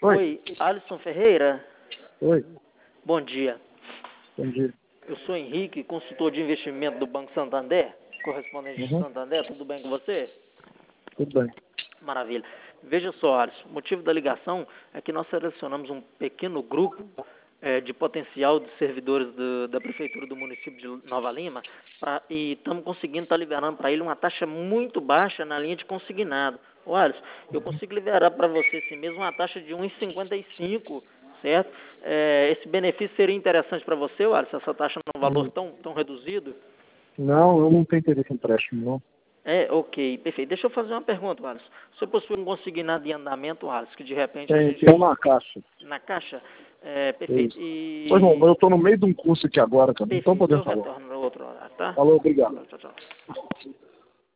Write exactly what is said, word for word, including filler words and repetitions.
Oi. Oi, Alisson Ferreira? Oi, Bom dia. bom dia. Eu sou Henrique, consultor de investimento do Banco Santander, correspondente do Uhum, Santander, tudo bem com você? tudo bem. Maravilha. Veja só, Alisson, o motivo da ligação é que nós selecionamos um pequeno grupo eh, de potencial de servidores do- da Prefeitura do município de Nova Lima pra- e estamos conseguindo estar liberando para ele uma taxa muito baixa na linha de consignado. Ô, Alisson, eu consigo liberar para você esse mesmo uma taxa de um vírgula cinquenta e cinco, certo? Eh, esse benefício seria interessante para você, ô, Alisson, essa taxa num valor Hum, tão, tão reduzido? Não, eu não tenho interesse em empréstimo, não. É, ok, perfeito. Deixa eu fazer uma pergunta, Alisson. Você possui um consignado em andamento, Alisson, que de repente a Tem, gente... tem uma caixa. Na caixa? É, É perfeito. isso. Pois não, E... eu estou no meio de um curso aqui agora, cara. Não estou Perfeito. Eu podendo falar. retorno no outro horário, tá? Falou, obrigado. Tchau, tchau.